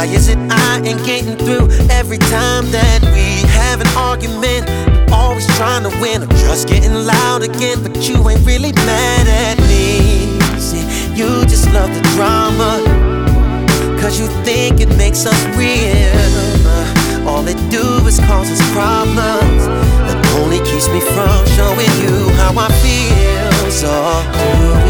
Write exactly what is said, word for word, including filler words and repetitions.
is it I ain't getting through? Every time that we have an argument, I'm always trying to win. I'm just getting loud again, but you ain't really mad at me. See, you just love the drama, cause you think it makes us real. All it do is cause us problems, that only keeps me from showing you how I feel. So do